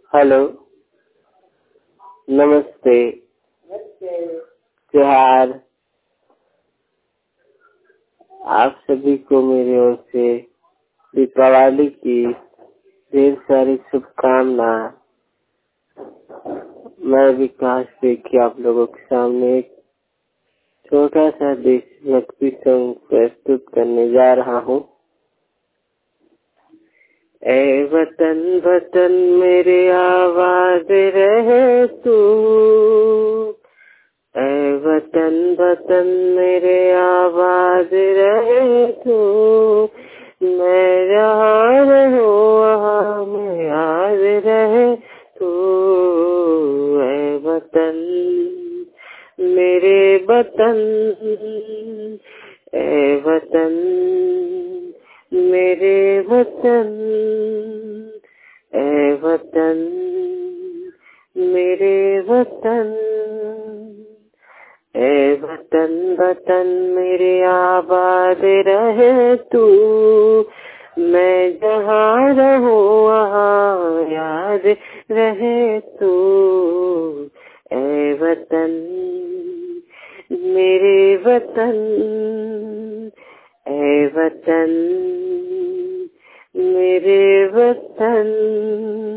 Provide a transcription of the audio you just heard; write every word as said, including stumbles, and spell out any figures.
Hello, नमस्ते, जोहार। आप सभी को मेरी ओर से दीपावली की ढेर सारी शुभकामना। मैं विकास देखिए आप लोगों के सामने एक छोटा सा देशभक्ति सॉन्ग प्रस्तुत करने जा रहा हूँ। ऐ वतन वतन मेरे आवाज रहे तू, ऐ वतन वतन मेरे आवाज रहे तू, मैं जहाँ रहूं वहाँ में याद रहे तू। ऐ वतन मेरे वतन, ऐ वतन मेरे वतन, ऐ वतन मेरे वतन, ऐ वतन वतन मेरे आबाद रहे तू, मैं जहाँ रहूं वहाँ याद रहे तू। ऐ वतन मेरे वतन, ऐ वतन मेरे वतन।